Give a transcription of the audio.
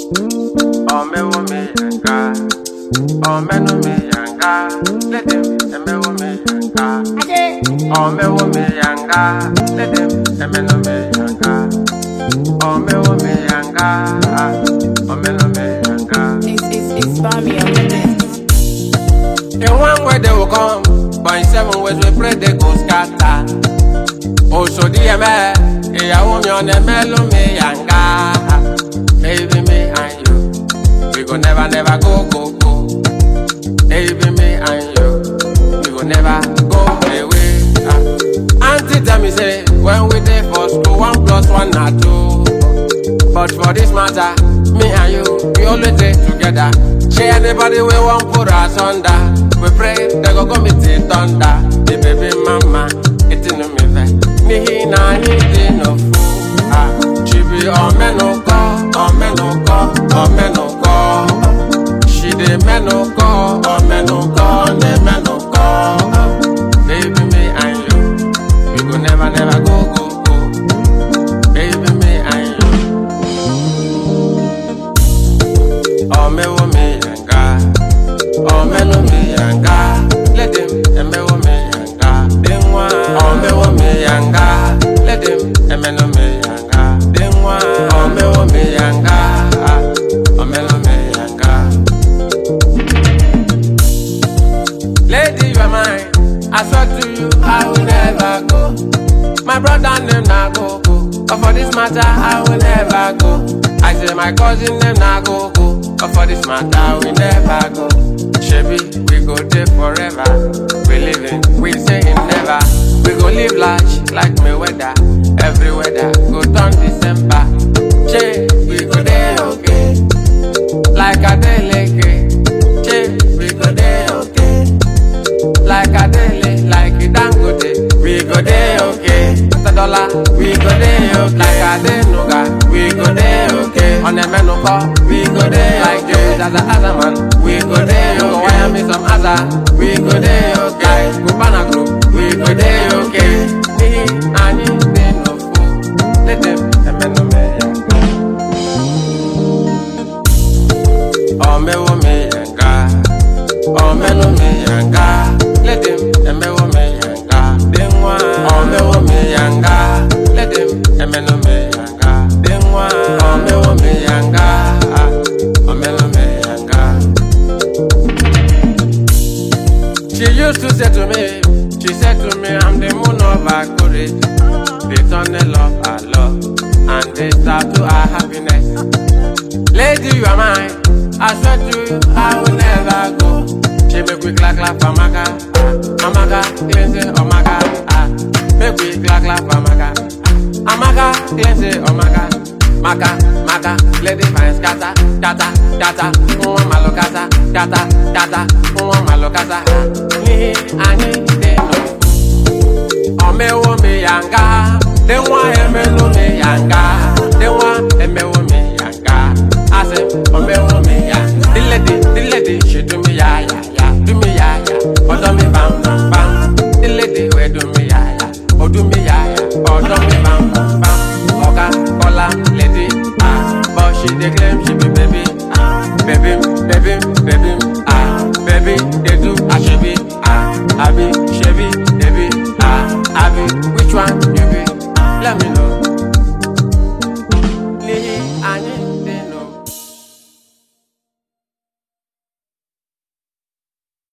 Oh me wo me yanga. Oh me no me yanga. Let them me wo me yanga. Oh me wo me yanga. Let them me no me yanga. Oh me wo me yanga. Oh me no me yanga. It's Bami on the list. In one way they will come, but in 7 ways we pray they go scatter. Oh so dear me, I want me on the mellow me yanga. Baby me and you, we go never go. Baby me and you, we go never go away. Auntie tell me say, when we dey for school, 1 plus 1 are 2. But for this matter, me and you, we always stay together. Share anybody we won't put us under. We pray they go meet the thunder. The baby mama, it's in me vex. Nihi na he no fool. She be on me no go, on me no go, on me no go. She dey me no go, on me no go, dey me no go. Baby me and you, we go never go. Baby me and you. Oh me wo me yanga. Oh me no me yanga. Let them me wo me yanga. Then one. Oh me wo me yanga. Let them me no me yanga. Then one. Oh me wo me yanga. Oh me no me yanga. Lady, you are mine. I swear to you, I will never go. My brother name na go. But for this matter, I will never go. I say my cousin name na go. But for this matter, we never go. Shebi, we go there forever. We living, we saying never. We go live large like Mayweather. Every weather go turn December. Che, we go there okay. Like a deleke. Che, we go there okay. Like a dele, like a dangote. We go there okay. $1, we go there okay. Like a denuga, we go there okay. On the menu call, we go there like you. As a man, we go there okay. Go wire me some other, we go there okay. Like Cubana group, we go there okay. Me, I need no food. Let them no me. Oh me wo me yanga. Oh me no me yanga. Let them me wo me yanga. Then one. Oh me wo me yanga. Let them me no me yanga. Then one. Oh me wo me yanga. Oh me no me yanga. She used to say to me, I'm the moon of our courage. They turn the love our love, and they start to our happiness. Lady, you are mine. I swear to you, I will never go. She make we clap for Maga. Amaga, cleanse Omaga. Make we clap for Maga. Amaga, cleanse Omaga. Maga, lady fine scatter. Malokasa. Malokasa. Ni, ani, de no. Ome wo me yanga. Then why eme no me yanga. Then why eme wo me yanga. I say, ome wo me yanga. The lady, she do me ya. Do me ya. Odo me bam. The lady, we do me ya. O do me ya. Odo me bam. Oga, kola, lady, but she dey claim she be baby. Baby, baby, they do, I should be, I be.